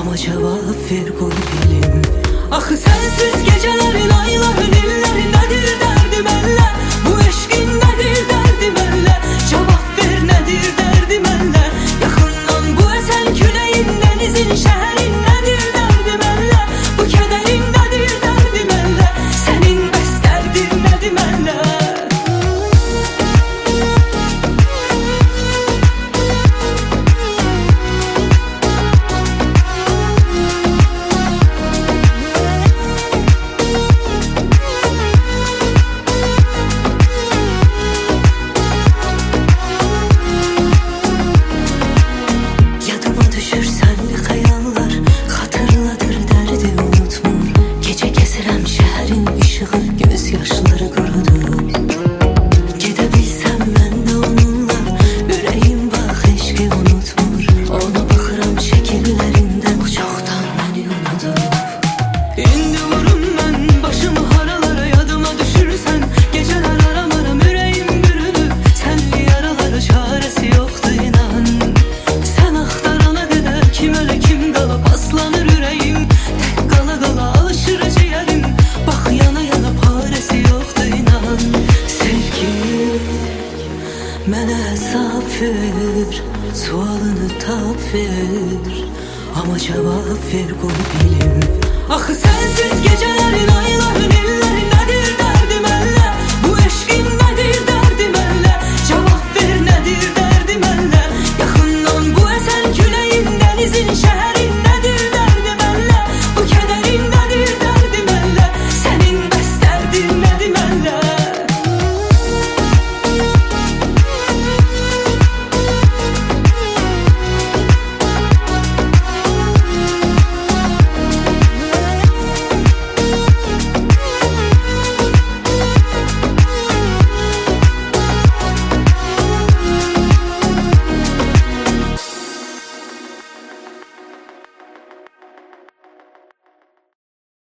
Ama cevap ver koy bilim. Axı sensiz gecelerin, ayların, illerin nedir derdim elle? Bu eşkin nedir derdim elle? Cevap ver nedir derdim elle? Yakından bu esen küleyin, denizin, şehrin nedir derdim elle? Bu kederin nedir derdim elle? Senin bəs derdin nedim elle? Mənə hesab ver, sualını tap ver, ama cevap ver koy bilim. Axı sensiz gecelerin, ayların, illerin